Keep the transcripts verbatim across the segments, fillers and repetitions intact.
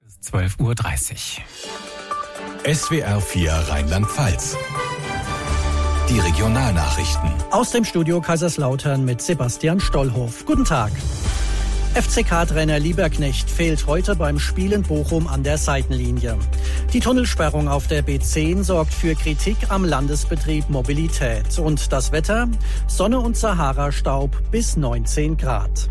zwölf Uhr dreißig. S W R vier Rheinland-Pfalz. Die Regionalnachrichten. Aus dem Studio Kaiserslautern mit Sebastian Stollhoff. Guten Tag. F C K-Trainer Lieberknecht fehlt heute beim Spiel in Bochum an der Seitenlinie. Die Tunnelsperrung auf der B zehn sorgt für Kritik am Landesbetrieb Mobilität. Und das Wetter? Sonne und Sahara-Staub bis neunzehn Grad.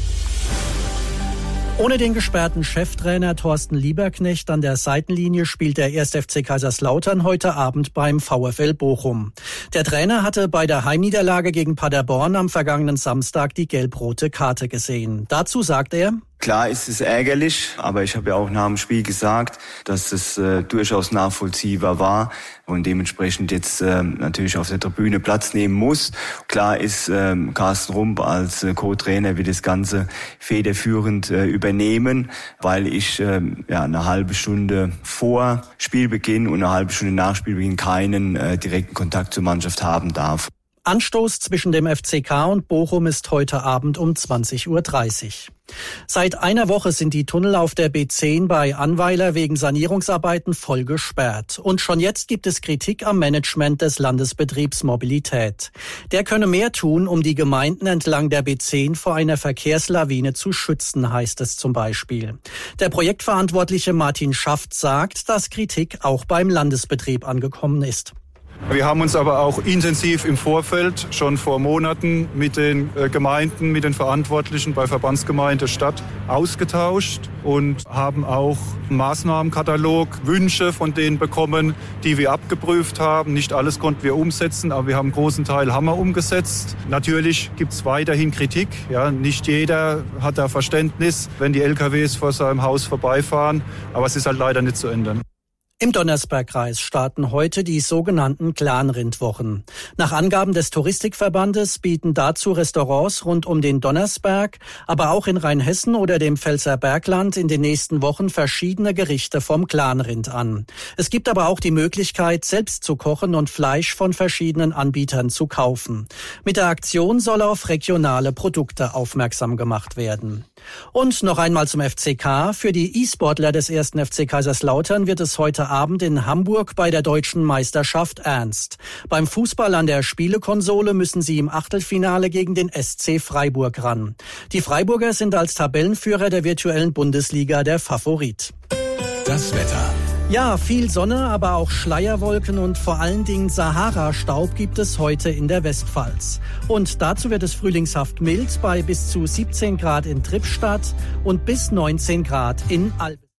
Ohne den gesperrten Cheftrainer Thorsten Lieberknecht an der Seitenlinie spielt der erste F C Kaiserslautern heute Abend beim VfL Bochum. Der Trainer hatte bei der Heimniederlage gegen Paderborn am vergangenen Samstag die gelb-rote Karte gesehen. Dazu sagt er: Klar ist es ärgerlich, aber ich habe ja auch nach dem Spiel gesagt, dass es äh, durchaus nachvollziehbar war und dementsprechend jetzt äh, natürlich auf der Tribüne Platz nehmen muss. Klar ist, äh, Carsten Rump als äh, Co-Trainer wird das Ganze federführend äh, übernehmen, weil ich äh, ja eine halbe Stunde vor Spielbeginn und eine halbe Stunde nach Spielbeginn keinen äh, direkten Kontakt zur Mannschaft haben darf. Anstoß zwischen dem F C K und Bochum ist heute Abend um zwanzig Uhr dreißig. Seit einer Woche sind die Tunnel auf der B zehn bei Annweiler wegen Sanierungsarbeiten voll gesperrt. Und schon jetzt gibt es Kritik am Management des Landesbetriebs Mobilität. Der könne mehr tun, um die Gemeinden entlang der B zehn vor einer Verkehrslawine zu schützen, heißt es zum Beispiel. Der Projektverantwortliche Martin Schaft sagt, dass Kritik auch beim Landesbetrieb angekommen ist. Wir haben uns aber auch intensiv im Vorfeld, schon vor Monaten, mit den Gemeinden, mit den Verantwortlichen bei Verbandsgemeinde Stadt ausgetauscht und haben auch einen Maßnahmenkatalog, Wünsche von denen bekommen, die wir abgeprüft haben. Nicht alles konnten wir umsetzen, aber wir haben einen großen Teil haben wir umgesetzt. Natürlich gibt es weiterhin Kritik. Ja, nicht jeder hat da Verständnis, wenn die L K Ws vor seinem Haus vorbeifahren, aber es ist halt leider nicht zu ändern. Im Donnersbergkreis starten heute die sogenannten Clanrindwochen. Nach Angaben des Touristikverbandes bieten dazu Restaurants rund um den Donnersberg, aber auch in Rheinhessen oder dem Pfälzer Bergland in den nächsten Wochen verschiedene Gerichte vom Clanrind an. Es gibt aber auch die Möglichkeit, selbst zu kochen und Fleisch von verschiedenen Anbietern zu kaufen. Mit der Aktion soll auf regionale Produkte aufmerksam gemacht werden. Und noch einmal zum F C K. Für die E-Sportler des ersten F C Kaiserslautern wird es heute Abend in Hamburg bei der deutschen Meisterschaft ernst. Beim Fußball an der Spielekonsole müssen sie im Achtelfinale gegen den S C Freiburg ran. Die Freiburger sind als Tabellenführer der virtuellen Bundesliga der Favorit. Das Wetter. Ja, viel Sonne, aber auch Schleierwolken und vor allen Dingen Sahara-Staub gibt es heute in der Westpfalz. Und dazu wird es frühlingshaft mild bei bis zu siebzehn Grad in Trippstadt und bis neunzehn Grad in Alb.